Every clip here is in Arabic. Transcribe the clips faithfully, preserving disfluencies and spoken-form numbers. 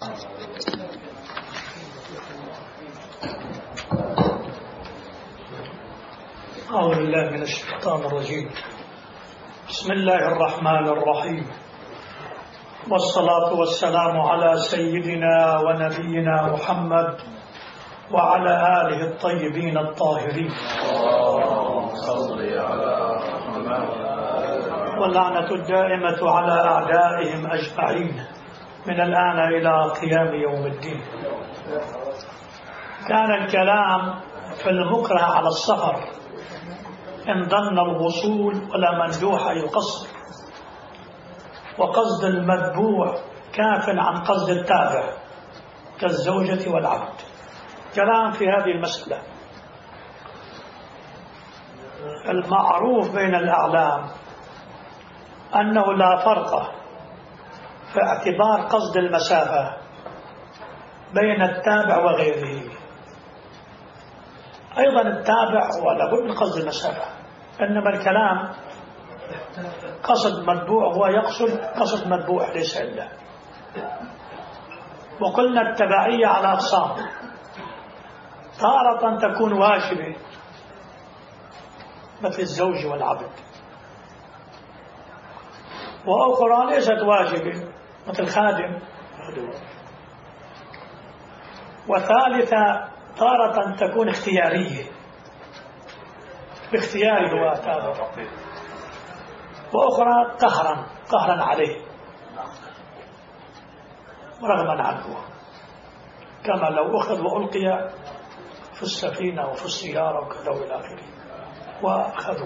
أعوذ بالله من الشيطان الرجيم. بسم الله الرحمن الرحيم، والصلاة والسلام على سيدنا ونبينا محمد وعلى آله الطيبين الطاهرين، واللعنة الدائمة على أعدائهم أجمعين من الآن إلى قيام يوم الدين. كان الكلام في المكره على السفر إن ظن الوصول ولا مندوح يقصر، وقصد المتبوع كاف عن قصد التابع كالزوجة والعبد. كلام في هذه المسألة. المعروف بين الأعلام أنه لا فرق في اعتبار قصد المسافة بين التابع وغيره. أيضا التابع ولا بد من قصد المسافة، إنما الكلام قصد متبوع هو يقصد قصد متبوع ليس إلا. وقلنا التبعية على أقسام، تارة تكون واجبة مثل الزوج والعبد، وأخرى ليست واجبة مثل خادم، وثالثة تارة تكون اختيارية باختياره هو تابع، وأخرى قهرا قهرا عليه رغما عنه، كما لو أخذ وألقي في السفينة وفي السيارة وكذا إلى آخره وأخذوه.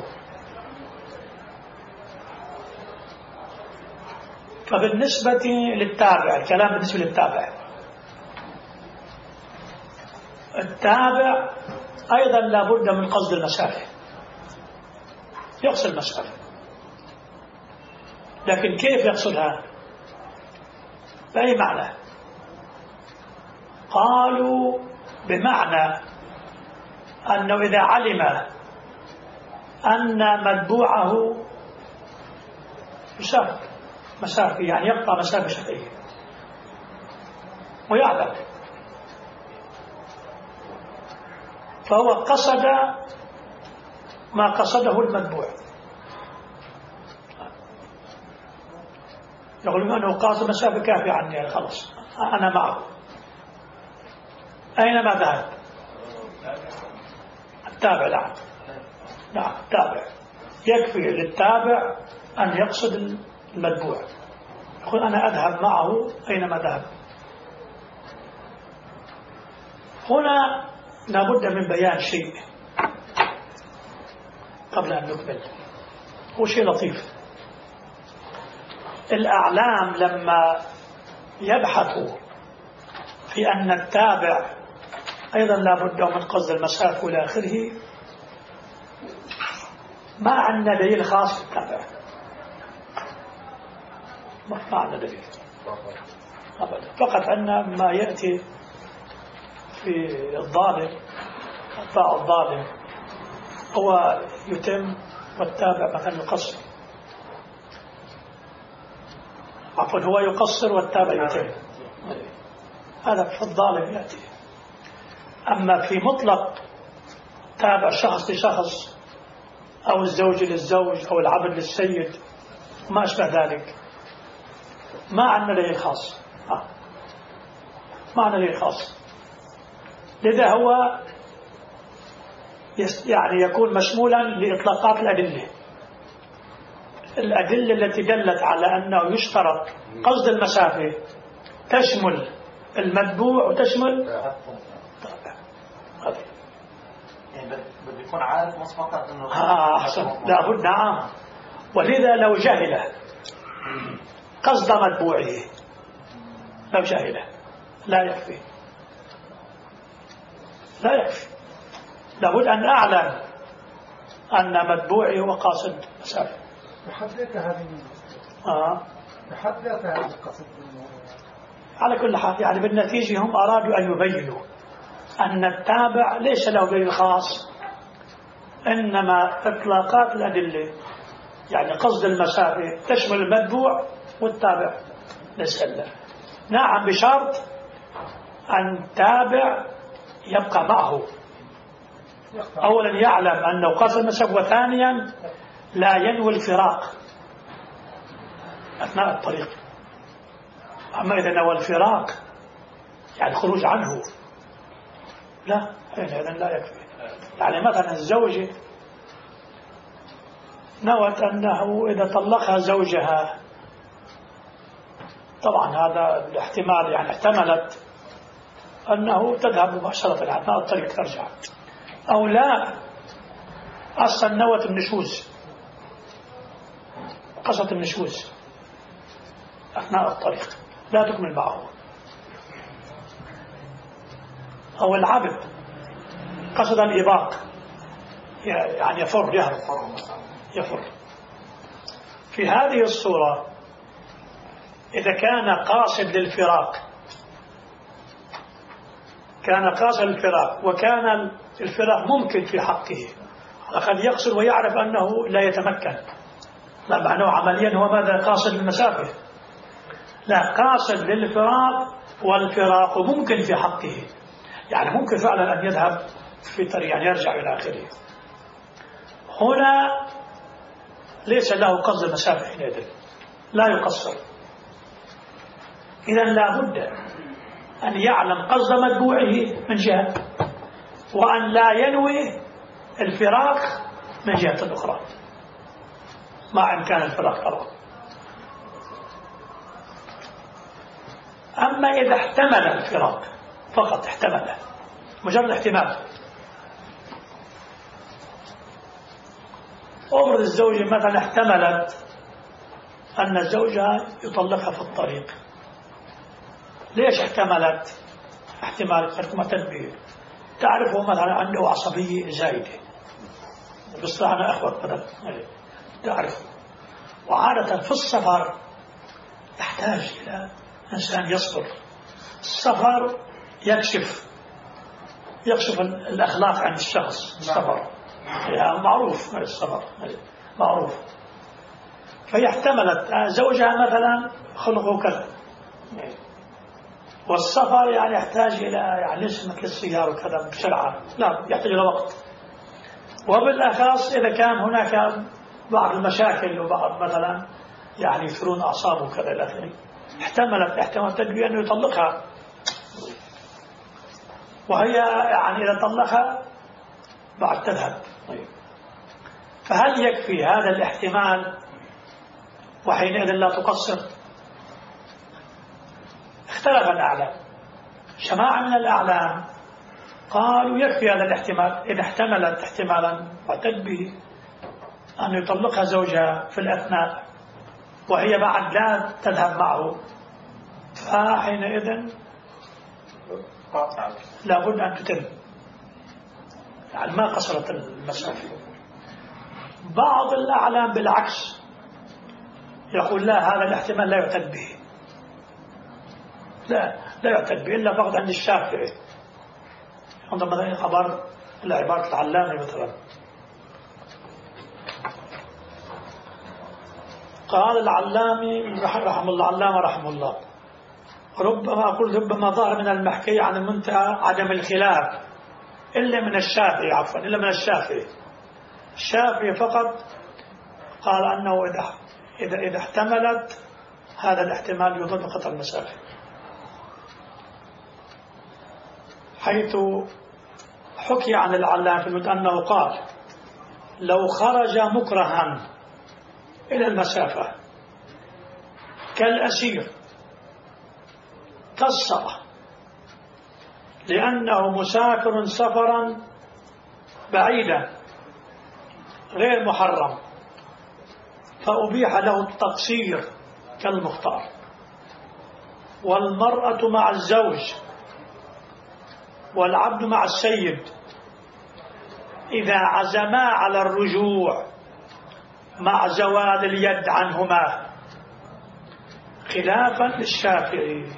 فبالنسبة للتابع، الكلام بالنسبة للتابع، التابع أيضا لا بد من قصد المسافة، يقصد المسافة، لكن كيف يقصدها؟ بأي معنى؟ قالوا بمعنى أنه إذا علم أن متبوعه يسافر مسافة، يعني يقطع مسافة شرعية ويعلم، فهو قصد ما قصده المتبوع. يقولون أنه قاصد مسافة كافية عني، يعني خلص أنا معه. أينما ذهب التابع، نعم نعم التابع يكفي للتابع أن يقصد المتبوع، يقول أنا أذهب معه أينما ذهب. هنا لابد من بيان شيء قبل أن نكمل، هو شيء لطيف. الأعلام لما يبحثوا في أن التابع أيضا لابد من قصد المسافة إلى آخره، ما عندنا دليل خاص بالتابع، ما عندنا دليل أبدا، فقط أن ما يأتي في الظالم الطاع الظالم هو يتم والتابع مثلا يقصر، عفوا هو يقصر والتابع يتم، هذا في الظالم يأتي. أما في مطلق تابع شخص لشخص أو الزوج للزوج أو العبد للسيد وما أشبه ذلك، ما عندنا دليل خاص، ما عندنا دليل خاص. لذا هو يعني يكون مشمولا لإطلاقات الأدلة، الأدلة التي دلت على أنه يشترط قصد المسافة تشمل المتبوع وتشمل يعني بده يكون عارف مش فقط انه اه احسن، لابد نعم. ولذا لو جهل قصد متبوعه، لو جهل لا يكفي، لا يكفي، لابد أن أعلم أن متبوعي هو قاصد مسافة. محددة هذه آه. محددة هذه القصد. على كل حال يعني بالنتيجة هم أرادوا أن يبينوا أن التابع ليس له دليل خاص، إنما إطلاقات الأدلة يعني قصد المسافة تشمل المتبوع والتابع ليس له. نعم، بشرط أن تابع يبقى معه. أولا يعلم أنه قصد المسافة، وثانيا لا ينوي الفراق أثناء الطريق. أما إذا نوى الفراق يعني الخروج عنه لا، إذا لا يكفي. يعني مثلا الزوجة نوت أنه إذا طلقها زوجها، طبعا هذا الاحتمال يعني احتملت أنه تذهب مباشرة أثناء الطريق ترجع، أو لا أصلا نوت النشوز، قصة النشوز أثناء الطريق لا تكمل معه. أو العبد قصد الإباق يعني يفر يهرب يفر. في هذه الصورة إذا كان قاصد للفراق كان قاصد للفراق وكان الفراق ممكن في حقه، قد يقصد ويعرف أنه لا يتمكن، لا معناه عمليا هو ماذا؟ قاصد للمسافة، لا قاصد للفراق، والفراق ممكن في حقه، يعني ممكن فعلا أن يذهب في طريق يعني يرجع إلى آخره. هنا ليس له قصد المسافة حينئذ لا يقصر. إذن لا بد أن يعلم قصد متبوعه من جهة، وأن لا ينوي الفراق من جهة أخرى مع إمكان الفراق طبعا. أما إذا احتمل الفراق فقط، احتمل مجرد احتمال، أمر الزوجة مثلا احتملت أن زوجها يطلقها في الطريق. ليش احتملت؟ احتمال قد تنبيه، تعرفه مثلا عنده عصبية زايدة، بالصراحة أنا أخوة مثلا تعرف، وعادة في السفر تحتاج إلى إنسان يصبر. السفر يكشف يكشف الأخلاق عن الشخص. السفر يعني معروف، السفر معروف. فهي احتملت زوجها مثلا خلقه كذا، والسفر يعني يحتاج إلى يعني ليس مثل السيارة وكذا بسرعة، لا يحتاج إلى وقت، وبالأخص إذا كان هناك بعض المشاكل وبعض مثلا يعني يثرون أعصابه كذا إلى آخره. احتملت احتمال تدري أنه يطلقها، وهي يعني إذا طلقها بعد تذهب. فهل يكفي هذا الاحتمال وحينئذ لا تقصر؟ اختلف الأعلام، جماعة من الأعلام قالوا يكفي هذا الاحتمال إذا احتملت احتمالا واعتد به أن يطلقها زوجها في الأثناء وهي بعد لا تذهب معه، فحينئذ لابد أن تتم، يعني ما قصرت المسافة. بعض الأعلام بالعكس يقول لا، هذا الاحتمال لا يعتد به، لا لا يعتد به إلا فقط عند الشافعي. عندما مثلا خبر العبارة العلامة مثلا قال العلامي رحمه الله علامة رحمه الله ربما أقول ربما ظهر من المحكي عن المنتهى عدم الخلاف إلا من الشافعي عفوا إلا من الشافعي. الشافعي فقط قال أنه إذا إذا إذا احتملت هذا الاحتمال يضل قطع المسافة، حيث حكي عن العلامة في المد أنه قال لو خرج مكرها إلى المسافة كالأسير قصر لأنه مسافر سفرا بعيدا غير محرم، فأبيح له التقصير كالمختار. والمرأة مع الزوج والعبد مع السيد إذا عزما على الرجوع مع زوال اليد عنهما، خلافا للشافعي.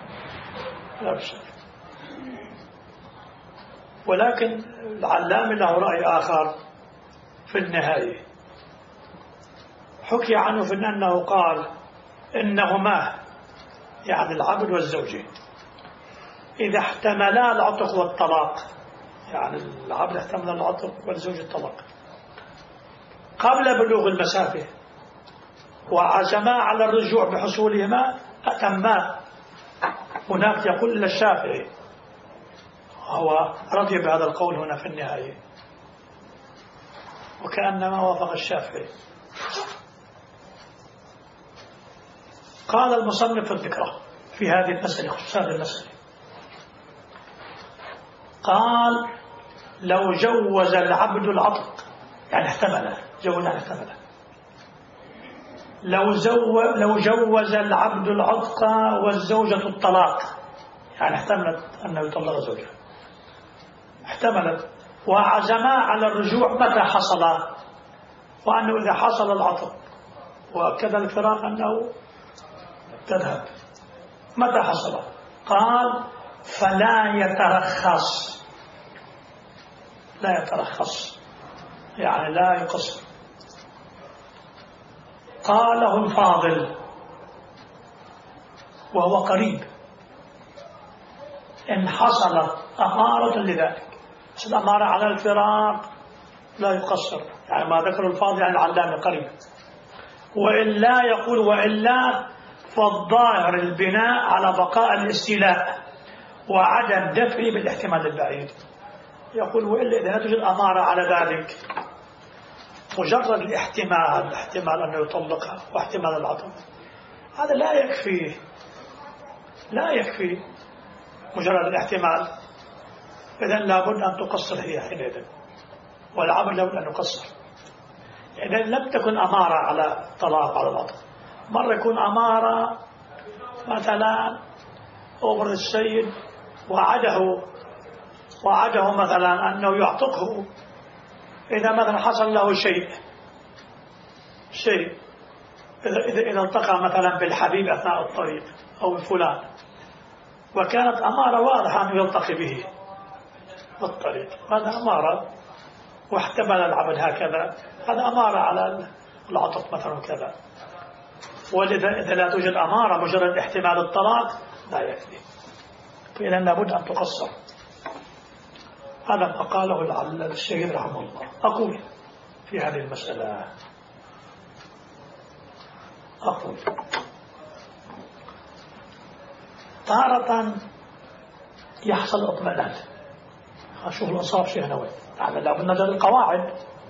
ولكن العلامة له رأي آخر في النهاية، حكي عنه في أنه قال إنهما يعني العبد والزوجة إذا احتملا العتق والطلاق، يعني العبد احتمل العتق والزوج الطلاق قبل بلوغ المسافة وعزما على الرجوع بحصولهما أتما، هناك يقول للشافعي هو رضي بهذا القول هنا في النهاية وكأنما وافق الشافعي. قال المصنف الذكرى في هذه المسألة خصوصا هذه المسألة، قال لو جوز العبد العتق يعني احتمله، جوز يعني احتمله، لو, زو لو جوز العبد العتق والزوجة الطلاق يعني احتملت أنه يطلق زوجها، احتملت وعزما على الرجوع متى حصل، وأنه إذا حصل العتق وكذا الفراق أنه تذهب متى حصل، قال فلا يترخص، لا يترخص يعني لا يقصر. قاله الفاضل وهو قريب إن حصلت أمارة لذلك، الأمارة على الفراق لا يقصر، يعني ما ذكر الفاضل يعني العلامة قريب، وإلا يقول وإلا فالظاهر البناء على بقاء الاستيلاء وعدم دفعه بالاحتمال البعيد. يقول وإلا إذا توجد أمارة على ذلك مجرد الاحتمال، احتمال أنه يطلقها واحتمال العطف، هذا لا يكفي، لا يكفي مجرد الاحتمال، إذن لابد أن تقصر هي حينئذ، والعمل لابد أن يقصر. إذن لم تكن أمارة على طلاق على العطف، مرة يكون أمارة مثلا أمر السيد وعده وعده مثلا أنه يعتقه إذا مثلا حصل له شيء شيء إذا إذا إذا التقى مثلا بالحبيب أثناء الطريق أو فلان، وكانت أمارة واضحة أنه يلتقي به في الطريق، هذا أمارة واحتمل العبد هكذا، هذا أمارة على العتق مثلا كذا. ولذا إذا لا توجد أمارة مجرد احتمال الطلاق لا يكفي، فإذا لابد أن تقصر. هذا ما قاله الشيخ رحمه الله. أقول في هذه المسألة أقول تارة يحصل اطمئنان، أشوف الإنصاف شيء نوي، يعني لابد نجد القواعد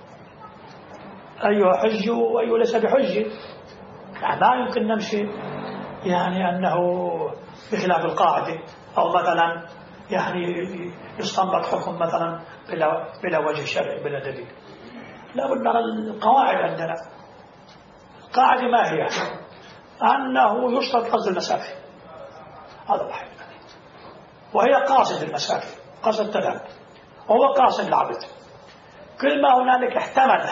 أيها حج وأيها ليس بحج، يعني لا يمكن نمشي يعني أنه بخلاف القاعدة أو مثلا يعني يستنبط حكم مثلا بلا, بلا وجه شرعي بلا دليل. لا بد نرى القواعد عندنا. القاعدة ما هي؟ أنه يشترط قصد المسافة، هذا واحد، وهي قاصد المسافة، قصد تذهب، وهو قاصد العبد. كل ما هنالك احتمل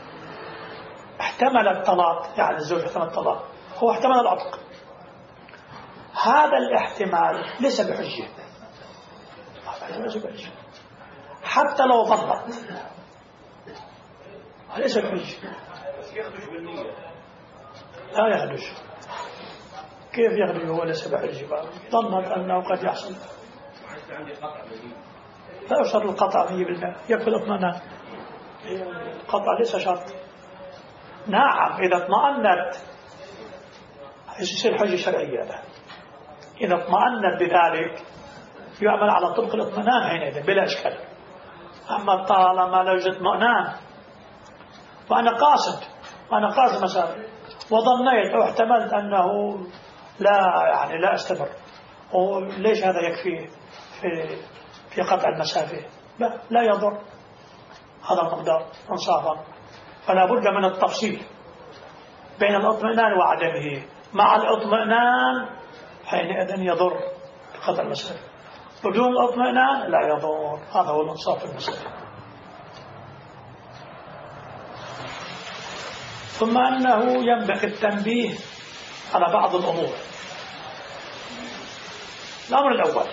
احتمل الطلاق، يعني الزوج احتمل الطلاق، هو احتمل العتق، هذا الاحتمال ليس بحجة، حتى لو ضبط ليس بحجة. لا يخدش، كيف يخدش هو ليس بحجة؟ ضمن أنه قد يحصل، لا يشترط القطع مية بالمئة، يكفي الاطمئنان. القطع ليس شرط. نعم إذا اطمأنت يصير حجة شرعية له. إذا اطمأنت بذلك يعمل على طرق الاطمئنان حينئذ بلا إشكال. أما طالما لا يوجد اطمئنان وأنا قاصد وأنا قاصد مسافة وظنيت أو احتملت أنه لا يعني لا استمر، وليش هذا يكفي في في قطع المسافة؟ لا, لا يضر هذا المقدار انصافا. فلا بد من التفصيل بين الاطمئنان وعدمه. مع الاطمئنان حينئذ يضر بقطع المسافة، بدون الاطمئنان لا يضر. هذا هو الانصاف في المسألة. ثم أنه ينبغي التنبيه على بعض الأمور. الأمر الأول،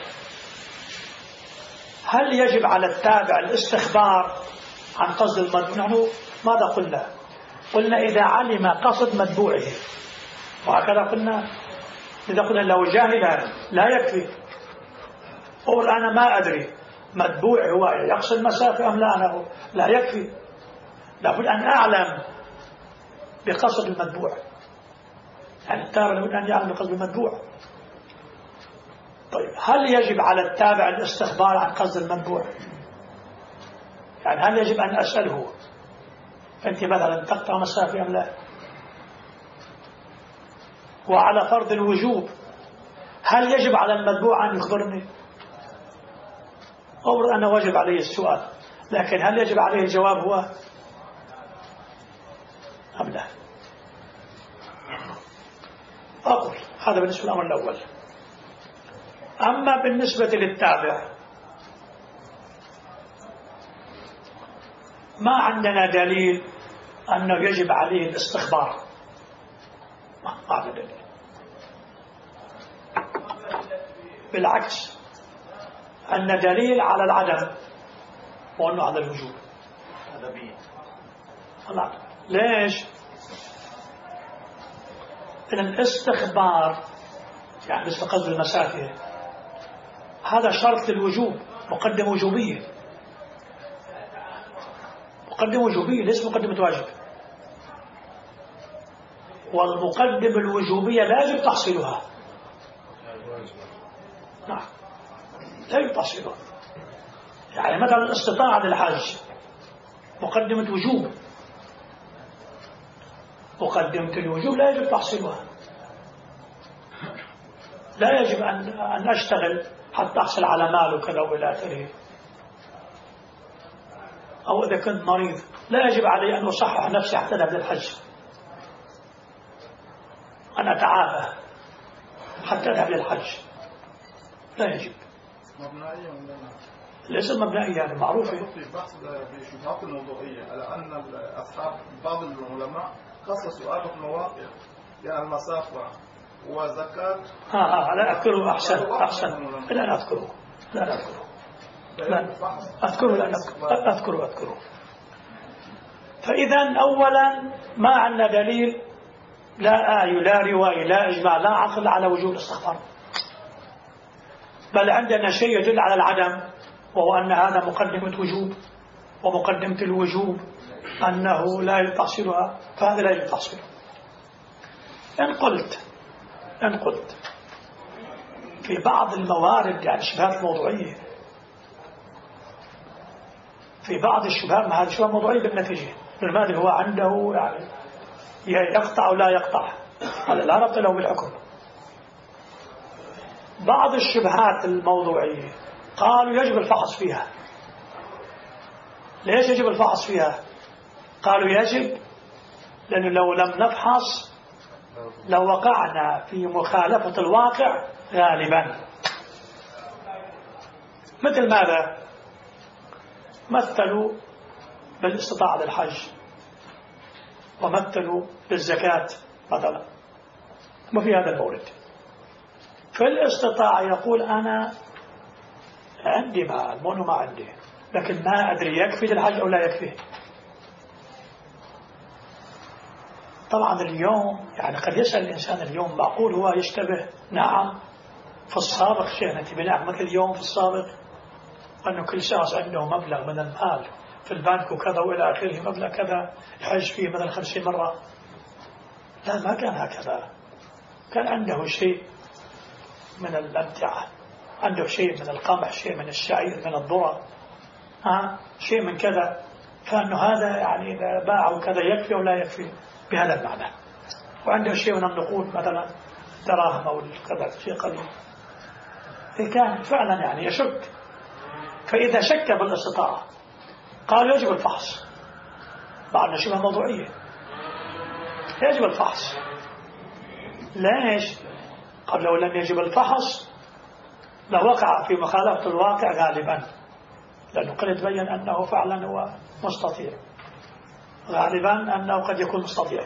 هل يجب على التابع الاستخبار عن قصد المتبوع؟ نحن ماذا قلنا؟ قلنا إذا علم قصد متبوعه، وهكذا قلنا إذا قلنا لو جاهلا لا يكفي. أقول أنا ما أدري متبوع هو يقصد مسافة أم لا، أنا لا يكفي، لابد أن أعلم بقصد المتبوع. يعني التابع لابد أن يعلم بقصد المتبوع. طيب هل يجب على التابع الاستخبار عن قصد المتبوع؟ يعني هل يجب أن أسأله أنت مثلا تقطع مسافة أم لا؟ وعلى فرض الوجوب هل يجب على المتبوع أن يخبرني؟ أو أنا واجب عليه السؤال، لكن هل يجب عليه الجواب هو أم لا؟ أقول هذا بالنسبة للأمر الأول. أما بالنسبة للتابع ما عندنا دليل أنه يجب عليه الاستخبار، ما عندنا دليل. بالعكس أن دليل على العدم وأنه على الوجوب. ليش؟ إن الاستخبار يعني مثل قصد المسافة هذا شرط للوجوب، مقدمة وجوبية، مقدمة وجوبية ليس مقدمة واجب. والمقدمة الوجوبية لا يجب تحصيلها. نعم لا يجب تحصيلها. يعني مثلا الاستطاعة للحج مقدمة وجوب، مقدمة الوجوب لا يجب تحصيلها. لا يجب أن أن أشتغل حتى أحصل على مال وكذا وإلى آخره. أو إذا كنت مريض لا يجب علي أن أصحح نفسي حتى أذهب للحج، أن أتعافى حتى أذهب للحج، لا يجب. مبنائية ولا ليس مبنائية يعني معروفة. في بحث بالشبهات الموضوعية على أن أصحاب بعض العلماء خصصوا سؤال المواقع يعني المسافة وزكاة. ها ها لا أذكره. أحسن أحسن لا أذكره لا أذكره لا أذكره لا أذكره أذكره. فإذا أولا ما عندنا دليل، لا آية لا رواية لا إجماع لا عقل على وجوب الاستغفار، بل عندنا شيء يدل على العدم، وهو أن هذا مقدمة وجوب، ومقدمة الوجوب أنه لا يتحصلها، فهذا لا يتحصل. إن قلت إن قلت في بعض الموارد يعني شبهات موضوعية، في بعض الشبهات ما هذه شبهات موضوعية بالنتيجة، بالماذا هو عنده يعني يقطع ولا يقطع، هذا لا ربط له بالحكم. بعض الشبهات الموضوعية قالوا يجب الفحص فيها. ليش يجب الفحص فيها؟ قالوا يجب لأنه لو لم نفحص لو وقعنا في مخالفة الواقع غالبا. مثل ماذا؟ مثلوا بالاستطاعة للحج، ومثلوا بالزكاة مثلا، ما في هذا المورد. في الاستطاعة يقول أنا عندي مال مو ما عندي، لكن ما أدري يكفي للحج أو لا يكفي. طبعا اليوم يعني قد يسأل الإنسان اليوم معقول هو يشتبه؟ نعم. في السابق شيء نتي بناء مثل اليوم في السابق أنه كل شخص عنده مبلغ من المال في البنك وكذا وإلى آخره، مبلغ كذا يحج فيه مثلا خمسين مرة. لا ما كان هكذا، كان عنده شيء من الأمتعة، عنده شيء من القمح، شيء من الشعير، من الذرة، ها شيء من كذا، كأنه هذا يعني إذا باعه كذا يكفي أو لا يكفي بهذا المعنى. وعنده شيء من النقود مثلا دراهم أو كذا شيء قليل، كان فعلا يعني يشك. فإذا شك بالاستطاعة قال يجب الفحص، بعد شبه موضوعية يجب الفحص. ليش؟ قال لو لم يجب الفحص لوقع في مخالفة الواقع غالبا، لأنه قد يتبين أنه فعلا هو مستطيع، غالبا أنه قد يكون مستطيع.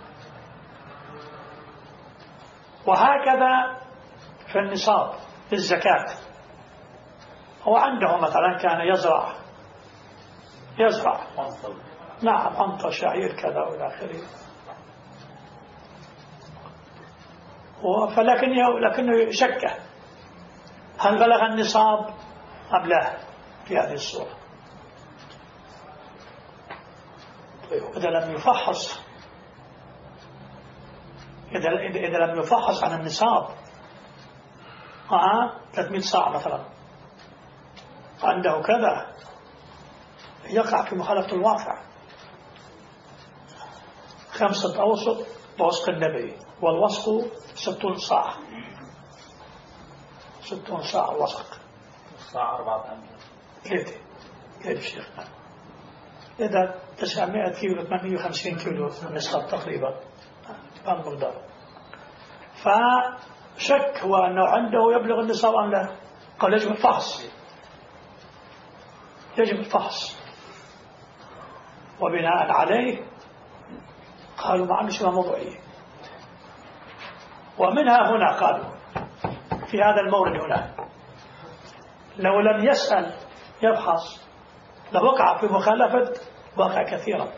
وهكذا في النصاب في الزكاة، هو عنده مثلا كان يزرع يزرع نعم حنطة شعير كذا والى آخره، فلكنه لكنه شك هل بلغ النصاب أم لا في هذه الصورة. إذا لم يفحص إذا إذا لم يفحص عن النصاب آه ثلاثمئة صاع مثلا عنده كذا يقع في مخالفة الواقع. خمسة أوسق بوسق النبي والوسق ستون صاع ستون صاع وسق صاع أربعة أميال كيف كيف شيخ إذا تسعمائة كيلو ثمانمائة وخمسين كيلو نصاب تقريبا هذا المقدار. فشك هو أنه عنده يبلغ النصاب أم لا. قال يجب الفحص يجب الفحص وبناء عليه قالوا مع أنه شبه موضوعية. ومنها هنا قالوا في هذا المورد هنا لو لم يسأل يبحث لوقع في مخالفة واقع كثيرا.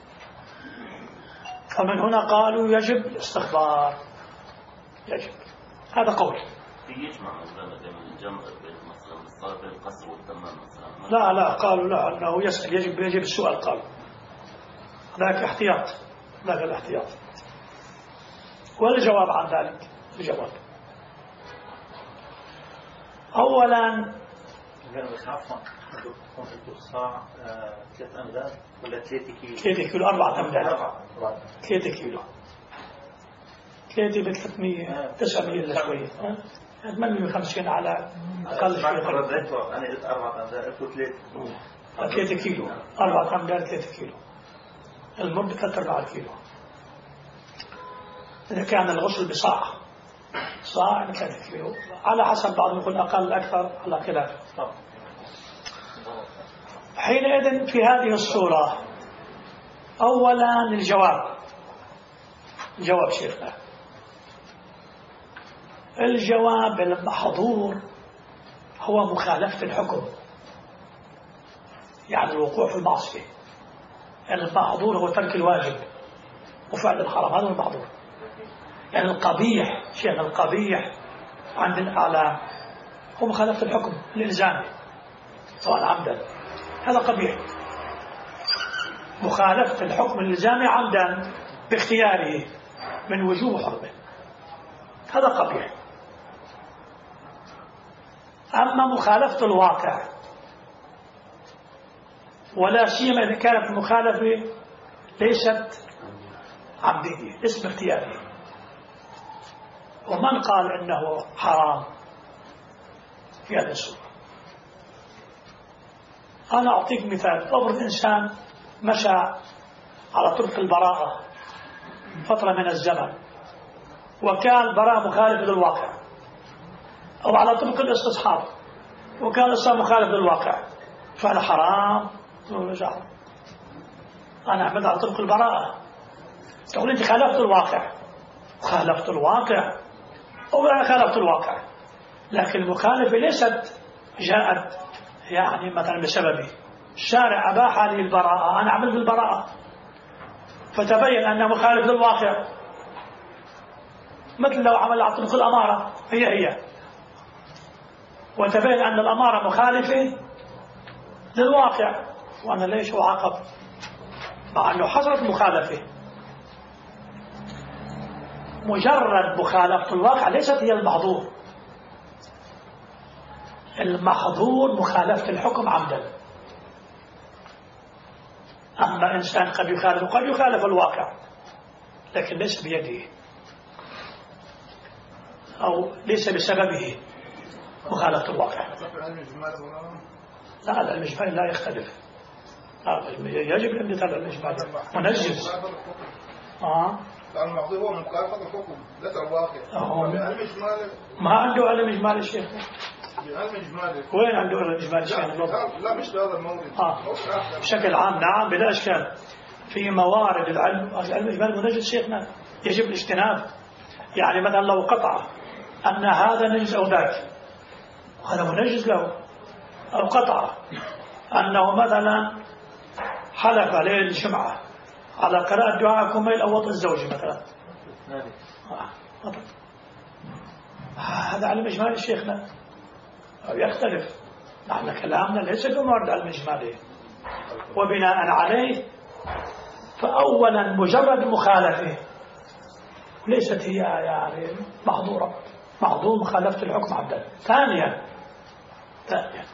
فمن هنا قالوا يجب الاستخبار يجب. هذا قول. يجمع الجمع بين مثلا الصلاة بين القصر والتمام مثلا. لا لا قالوا لا أنه يسأل يجب يجب السؤال. قالوا ذاك احتياط ذاك الاحتياط. والجواب عن ذلك الجواب أولا الصاع ثلاث أمداد ولا ثلاثة كيلو؟ ثلاثة كيلو أربعة أمداد ثلاثة كيلو ثلاثة بثلاثمية تسعمية إلا شوية ثمانمائة وخمسين على أقل شيء. أنا قلت أربعة أمداد قلت ثلاثة ثلاثة كيلو أربعة أمداد ثلاثة كيلو المد ثلاثة أربعة كيلو. إذا كان الغسل بصاع صاع ثلاثة كيلو على حسب بعضهم يقول أقل أكثر على خلاف. حينئذ في هذه الصورة أولا الجواب الجواب شيخنا الجواب المحظور هو مخالفة الحكم يعني الوقوع في المعصية. المحظور هو ترك الواجب وفعل الحرام هذا المحظور. يعني القبيح شيء القبيح عند الأعلام هو مخالفة الحكم الإلزامي سواء عمدا هذا قبيح. مخالفة الحكم الإلزامي عمدا باختياره من وجوب حرمه هذا قبيح. أما مخالفة الواقع ولا سيما إذا كانت المخالفة ليست عمدية اسم اختياري. ومن قال إنه حرام في هذا الصورة؟ أنا أعطيك مثال. أفرض إنسان مشى على طرق البراءة فترة من الزمن وكان البراءة مخالف للواقع أو على طرق الاستصحاب وكان الإسلام مخالف للواقع فأنا حرام. أنا أحمد على طرق البراءة تقول أنت خالفت الواقع خالفت الواقع أو أنا خالفت الواقع. لكن المخالفة ليست جاءت يعني مثلا بسببه الشارع أباح لي البراءة أنا أعمل بالبراءة فتبين أنه مخالف للواقع. مثل لو عمل على طرق الأمارة هي هي وتبين أن الأمارة مخالفة للواقع وأنا ليش أعاقب مع أنه حصلت مخالفة. مجرد مخالفة الواقع ليست هي المحظور. المحظور مخالفة الحكم عمدا. أما إنسان قد يخالف قد يخالف الواقع لكن ليس بيده أو ليس بسببه مخالفة الواقع. لا العلم الإجمالي لا يختلف. يجب أن يتابع الإجمالي منجز. آه المحظور هو مخالفة الحكم ليس الواقع. ما عنده علم إجمالي الشيخ. علم إجمالي وين عنده علم إجمالي الشيخ؟ لا مش بهذا الموضوع. آه بشكل عام نعم بلا إشكال. في موارد العلم العلم الإجمالي منجز شيخنا يجب الاجتناب. يعني مثلا لو قطع أن هذا نجس أو ذاك هذا منجز له. أو قطع أنه مثلا حلف ليلة الجمعة على قراءة دعاء كميل أو وطء الزوج مثلا هذا علم إجمالي شيخنا أو يختلف. نحن كلامنا ليس بمورد علم إجمالي. وبناء عليه فأولا مجرد مخالفة ليست هي يعني محظورة، محظور مخالفة الحكم عبدا. ثانيا ثانيا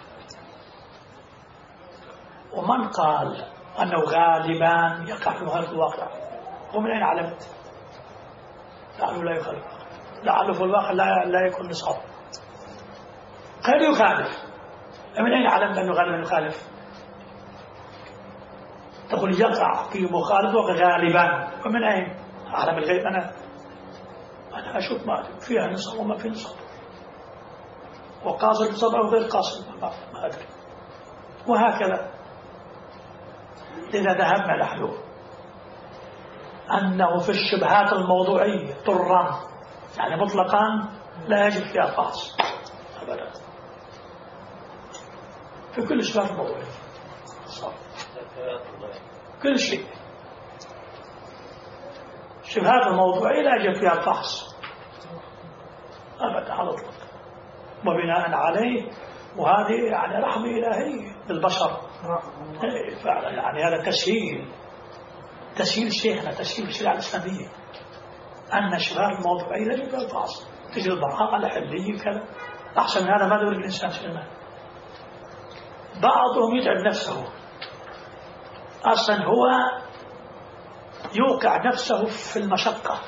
ومن قال أنه غالبا يقع في مخالفة الواقع ومن أين علمت؟ لعله لا يخالف، لعله في الواقع لا, لا يكون نصاب، قد يخالف. من أين علمت أنه غالبا يخالف؟ تقول يقع في مخالفة غالبا، ومن أين؟ أعلم الغيب أنا أنا أشوف ما فيها نصاب وما في نصاب، وقاصر نصاب أو غير قاصر ما, ما أدري. وهكذا إذا ذهبنا نحن أنه في الشبهات الموضوعية طرا يعني مطلقا لا يجب فيها فحص أبدا في كل الشبهات الموضوعية كل شيء. الشبهات الموضوعية لا يجب فيها فحص أبدا على الإطلاق. وبناء عليه وهذه يعني رحمة إلهية للبشر فعلا، يعني هذا تسهيل تسهيل شيخنا تسهيل الشريعة الإسلامية أن الشبهات الموضوعية لا يجب فيها الفحص. تجي البراءة الحلية كذا أحسن من هذا ما يريد الإنسان سلمان. بعضهم يتعب نفسه أصلا هو يوقع نفسه في المشقة.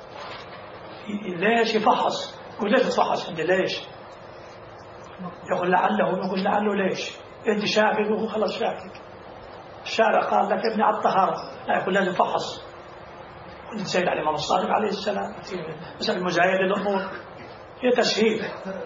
ليش يفحص؟ يقول ليش تفحص عندي ليش؟ يقول لعله يقول لعله ليش؟ أنت شاكك يقول خلاص شاكك. الشارع قال لك ابني على الطهارة لا يقول لازم فحص. كنت سيد على الإمام الصادق عليه السلام مثل المزايد الأمور هي تسهيل.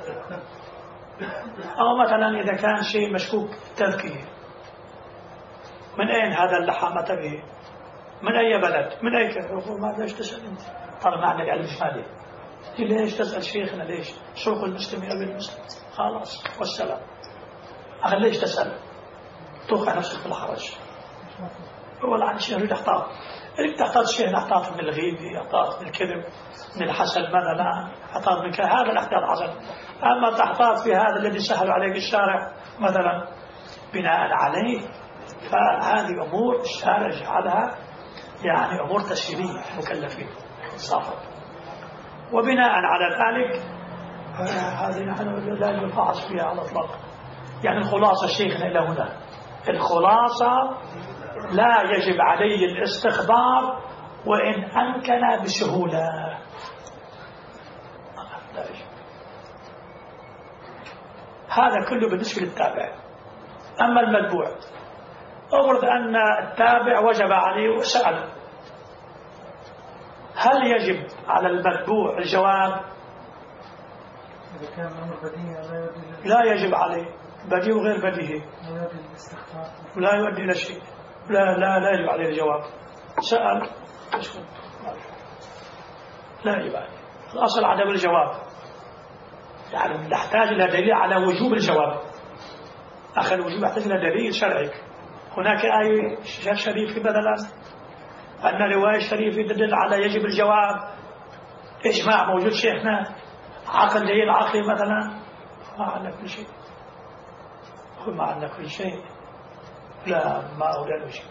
أو مثلا إذا كان شيء مشكوك تذكير من أين هذا اللحامة به؟ من أي بلد؟ من أي كذا؟ يقول ما ليش تسأل أنت؟ طالما عندك علم إجمالي ليش تسأل شيخنا ليش؟ سوق المسلمين بالمسلم خلاص والسلام. أخي ليش تسأل؟ توقع نفسك في الحرج. هو الآن الشيخ يريد أحطاط، يريد تحتاط الشيخ أحطاط من الغيب، أحطاط من الكذب، من الحسد، ماذا لا أحطاط من كذا، هذا الأحطاط حسن. أما تحتاط في هذا الذي سهل عليك الشارع مثلا بناء عليه فهذه أمور الشارع جعلها يعني أمور تسهيلية مكلفين صافا. وبناء على ذلك هذه نحن لا يفحص فيها على الإطلاق. يعني الخلاصة شيخنا إلى هنا الخلاصة لا يجب عليه الاستخبار وإن أمكن بسهولة لا يجب. هذا كله بالنسبة للتابع. أما المتبوع أفرض أن التابع وجب عليه وسأل هل يجب على المتبوع الجواب؟ إذا كان أمر بديهي لا يجب عليه بديهي وغير بديهي لا يؤدي إلى شيء لا لا لا يجب عليه الجواب. سأل لا يجب عليه. الأصل عدم الجواب يعني نحتاج إلى دليل على وجوب الجواب. أخي الوجوب يحتاج إلى دليل شرعي. هناك آية شريفة مثلا أن رواية شريفة تدل على يجب الجواب. إجماع موجود شيخنا عقل دليل عقلي مثلا ما عندنا كل شيء ما عندنا كل شيء لا ما أولى الوجه.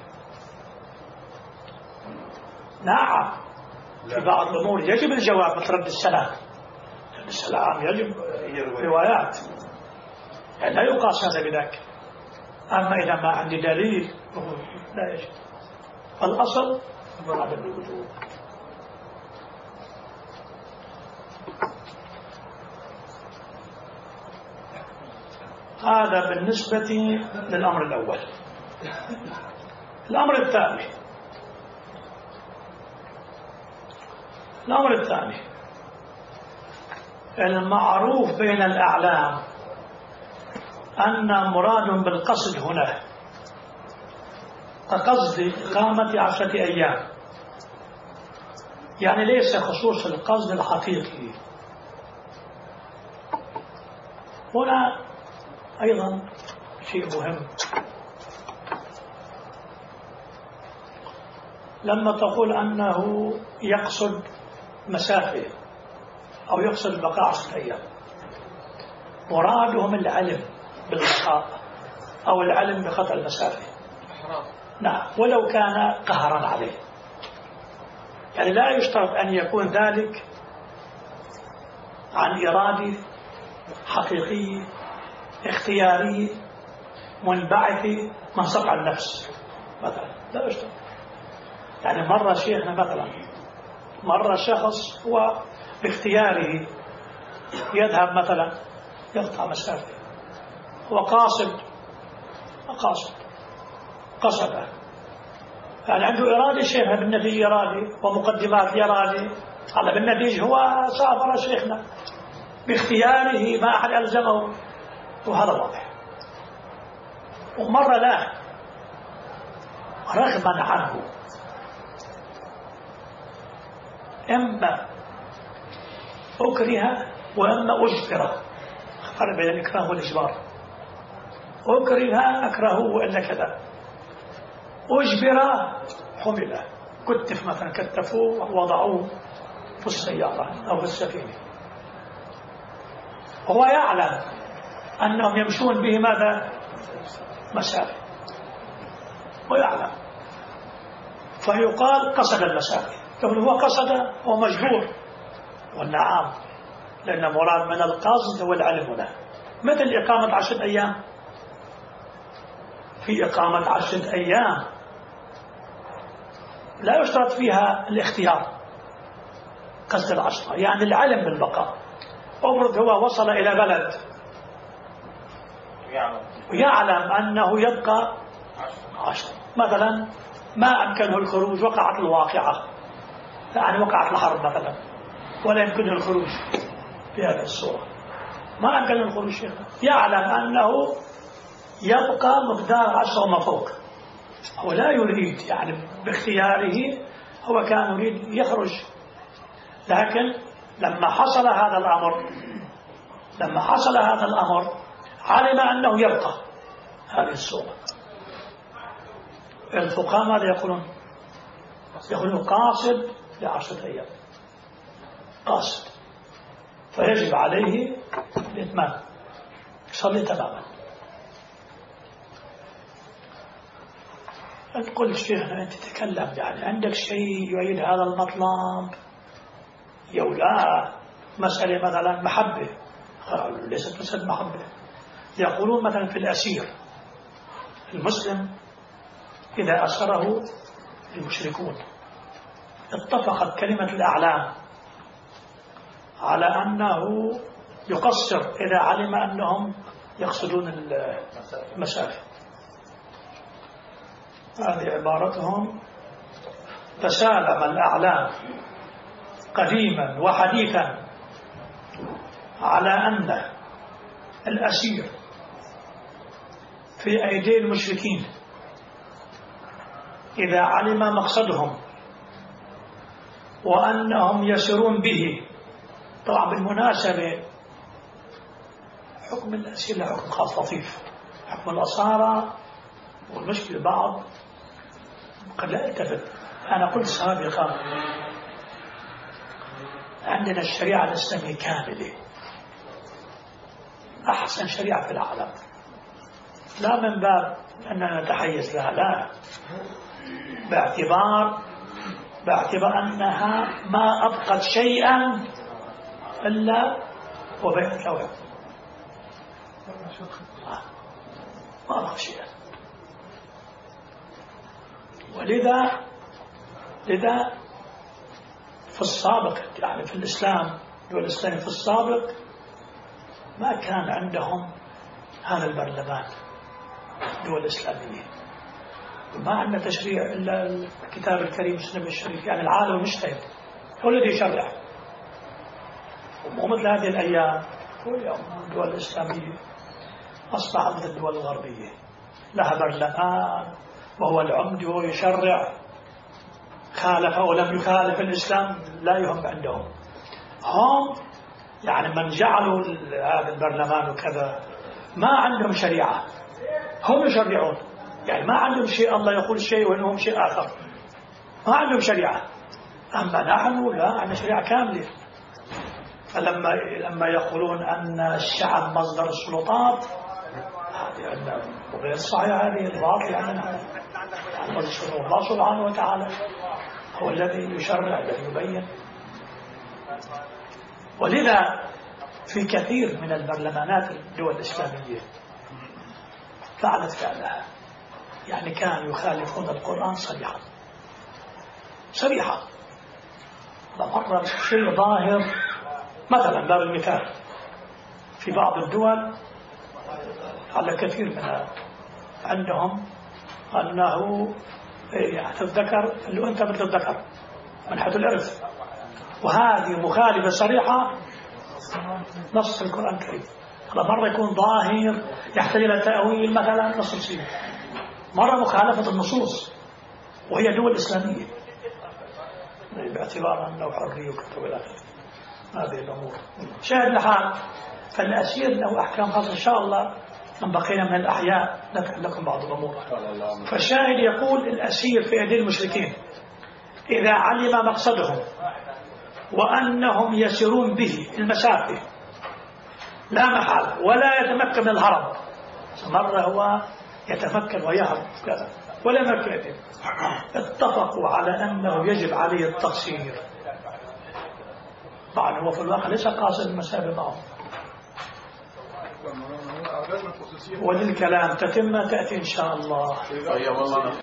نعم في بعض الأمور يجب الجواب مثل رد السلام. رد السلام يجب روايات يعني لا يقاس هذا بذاك. أما إذا ما عندي دليل لا يجب. الأصل عدم الوجوب. هذا بالنسبة للأمر الأول. الأمر الثاني الأمر الثاني المعروف بين الأعلام أن مراد بالقصد هنا كقصد إقامة عشرة أيام يعني ليس خصوص القصد الحقيقي. هنا أيضا شيء مهم لما تقول أنه يقصد مسافة أو يقصد البقاء عشرة أيام، مرادهم العلم بالبقاء أو العلم بقطع المسافة. نعم، ولو كان قهرا عليه، يعني لا يشترط أن يكون ذلك عن إرادة حقيقية اختيارية منبعثة من صقع النفس مثلا، لا يشترط. يعني مرة شيخنا مثلا، مرة شخص هو باختياره يذهب مثلا يقطع مسافة، هو قاصد قاصد قصده، يعني عنده إرادة شيخنا، بالنتيجة إرادة ومقدمات إرادة، على بالنتيجة هو سافر شيخنا باختياره ما أحد ألزمه، وهذا واضح. ومرة لا، رغما عنه، إما أكره وإما أجبره، فرق بين الإكراه والإجبار. أكره أكرهه وإلا كذا، أجبره حمله، كتف مثلا، كتفوه ووضعوه في السيارة أو في السفينة، هو يعلم أنهم يمشون به ماذا؟ مسافة، ويعلم، فيقال قصد المسافة. يقول هو قصد، هو مجبور، والنعم، لأن مراد من القصد والعلم له. مثل إقامة عشرة أيام، في إقامة عشرة أيام لا يشترط فيها الاختيار قصد العشرة، يعني العلم بالبقاء. أفرض هو وصل إلى بلد ويعلم أنه يبقى عشرة مثلا، ما أمكنه الخروج، وقعت الواقعة، يعني وقعت الحرب مثلا، ولا يمكنه الخروج في هذه الصورة، ما أمكنه الخروج، يعلم أنه يبقى مقدار عشرة وما فوق، هو لا يريد، يعني باختياره هو كان يريد يخرج، لكن لما حصل هذا الأمر لما حصل هذا الأمر علم أنه يبقى هذه الصورة. الفقهاء ماذا يقولون؟ يقولون قاصد لعشرة أيام، قاصد، فيجب عليه الإتمام، يصلي تماما. تقول شيخنا أنت تتكلم، يعني عندك شيء يعيد هذا المطلب؟ يولا مسألة مثلا محبة، ليست مسألة محبة. يقولون مثلا في الأسير المسلم إذا أسره المشركون اتفقت كلمة الأعلام على أنه يقصر إذا علم أنهم يقصدون المسافة. هذه عبارتهم: تسالم الأعلام قديما وحديثا على أن الأسير في أيدي المشركين إذا علم مقصدهم وأنهم يسرون به. طبعا بالمناسبة حكم الأسير له حكم خاص لطيف، حكم الأسارة والمشكلة بعض قد لا يتفق. أنا قلت سابقا عندنا الشريعة الإسلامية كاملة، أحسن شريعة في العالم، لا من باب أننا نتحيز لها، لا، باعتبار باعتبار أنها ما أبقت شيئا إلا وبين التوحيد، ما أبقى شيئا. ولذا لذا في السابق، يعني في الإسلام دول الإسلام في السابق ما كان عندهم هذا البرلمان، دول الإسلامية ما عندنا تشريع إلا الكتاب الكريم والسنة الشريف، يعني العالم المجتهد هو الذي يشرع. ومثل هذه الأيام الدول الإسلامية أصبحت مثل الدول الغربية، لها برلمان وهو العمد وهو يشرع، خالف أو لم يخالف الإسلام لا يهم عندهم. هم يعني من جعلوا هذا البرلمان وكذا ما عندهم شريعة، هم يشرعون، يعني ما عندهم شيء الله يقول شيء وإنهم شيء آخر، ما عندهم شريعة. أما نحن لا، عندنا شريعة كاملة. فلما لما يقولون أن الشعب مصدر السلطات، هذه غير صحيح، هذه الباطل عندنا. الله سبحانه وتعالى هو الذي يشرع الذي يبين. ولذا في كثير من البرلمانات الدول الإسلامية فعلت فعلها، يعني كانوا يخالفون القرآن صريحا صريحا. مرة شيء ظاهر، مثلا باب المثال في بعض الدول على كثير من عندهم أنه يعني الذكر الأنثى مثل الذكر من حيث الإرث، وهذه مخالفة صريحة نص القرآن الكريم. هذا مرة يكون ظاهر يحتاج إلى تأويل، مثلا نص السنة، مرة مخالفة النصوص وهي دول إسلامية باعتبار أنه حرية وكذا وإلى آخره. هذه الأمور شاهد لحال. فالأسير له أحكام خاصة إن شاء الله، إن بقينا من الأحياء نذكر لكم بعض الأمور. فالشاهد يقول الأسير في أيدي المشركين إذا علم مقصدهم وأنهم يسيرون به المسافة لا محال ولا يتمكن من الهرب، مرة هو يتمكن ويهرب كذا ولا مكان، اتفقوا على أنه يجب عليه التقصير. طبعا هو في الواقع ليس قاصد المسافة معهم. وللكلام تتم تأتي إن شاء الله.